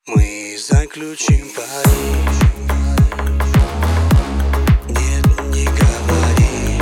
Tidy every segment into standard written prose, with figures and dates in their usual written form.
Мы заключим пари. Нет, не говори.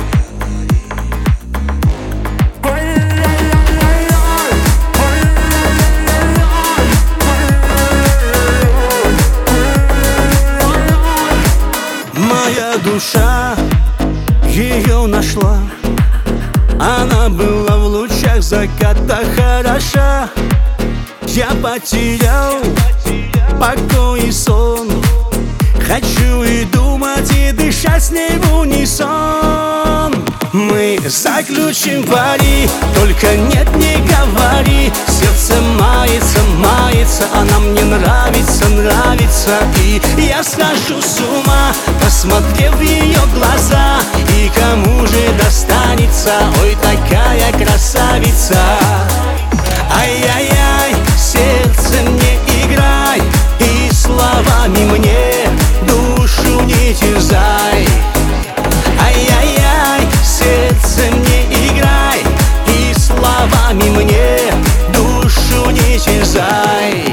Моя душа ее нашла. Она была в лучах заката хороша. Я потерял покой и сон. Хочу и думать, и дышать с ней в унисон. Мы заключим пари, только нет, не говори. Сердце мается, мается, она мне нравится, нравится. И я схожу с ума, посмотрев в ее глаза. И кому же достанется, ой, такая красавица. Ай-яй-яй, сердце мне играй, и словами мне душу не терзай. Ай-яй-яй, сердце мне играй, и словами мне душу не терзай.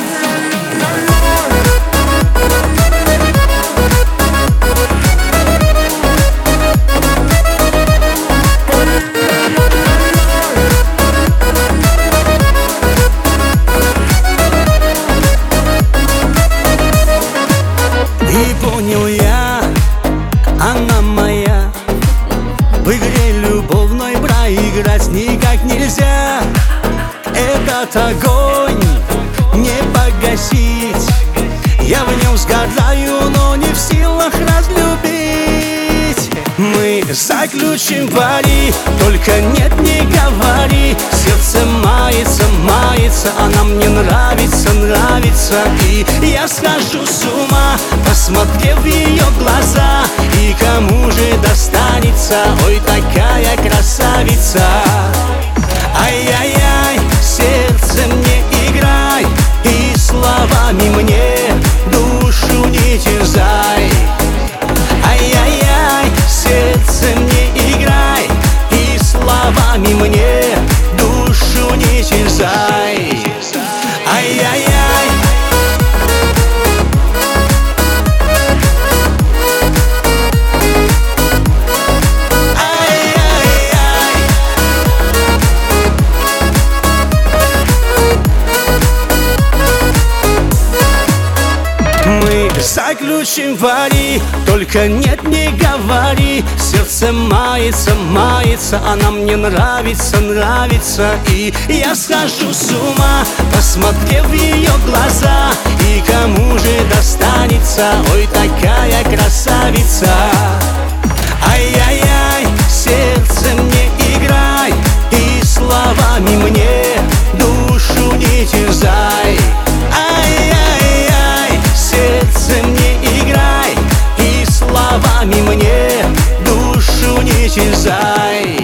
И понял я, она моя. В игре любовной проиграть никак нельзя. Этот огонь не погасить. Я в нем сгораю, но не в силах разлюбить. Мы заключим пари, только нет, не говори. Сердце мается, мается, она мне нравится, нравится. И я схожу с ума, посмотрев в ее глаза. И кому же достанется, ой, такая красавица. Ай-яй-яй, сердце мне играй, и словами мне душу не терзай. Ай-яй-яй, сердце мне играй, и словами мне душу не терзай. Ай-яй-яй. Мы заключим пари, только нет, не говори. Сердце мается, мается, она мне нравится, нравится. И я схожу с ума, посмотрев в ее глаза. И кому же достанется, ой, такая красавица. Ай-яй-яй, сердце мне играй, и словами мне душу не терзай. Ай-яй-яй, сердце мне играй, и словами мне душу не терзай.